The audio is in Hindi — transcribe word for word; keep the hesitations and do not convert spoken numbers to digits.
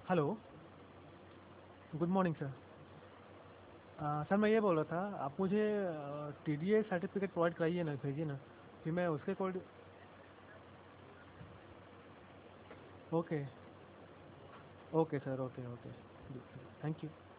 Hello. Good morning sir. Uh, sir मैं ये बोल रहा था, आप मुझे T D S certificate provide कराइए ना, भेजिए ना, फिर मैं उसके according. Okay. Okay sir, okay okay. Thank you.